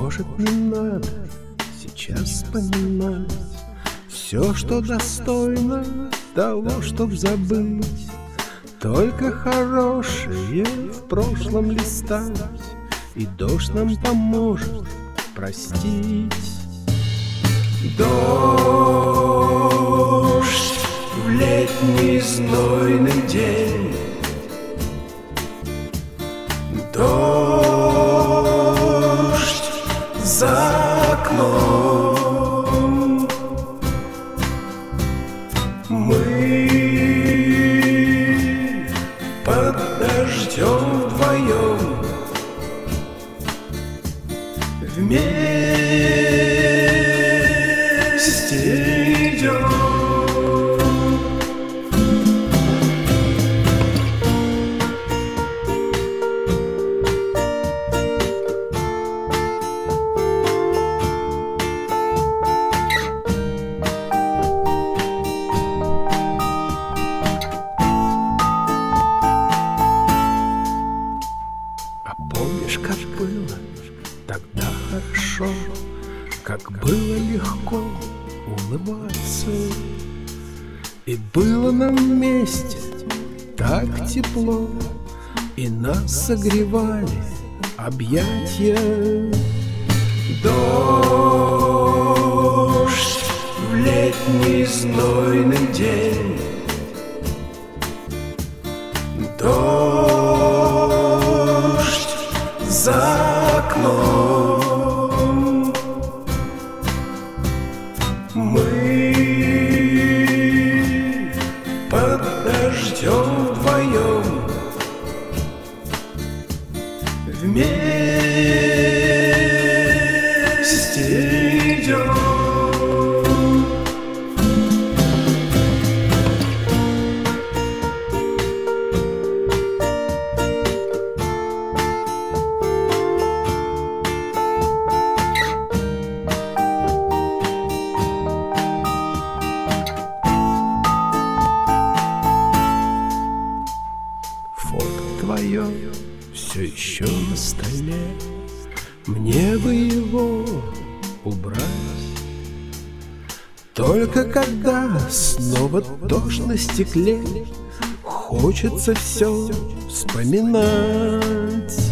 Может, не надо сейчас вспоминать все, что достойно того, чтоб забыть, только хорошее в прошлом листать, и дождь нам поможет простить. Дождь в летний знойный день, дождь за окном. Мы под дождем вдвоем вместе идем. Помнишь, как было тогда хорошо, как было легко улыбаться, и было нам вместе так тепло, и нас согревали объятия. Дождь в летний знойный день, дождь за окном. Мы под дождем вдвоем вместе идем. Фото твое все еще на столе, мне бы его убрать. Только когда снова дождь на стекле, хочется все вспоминать.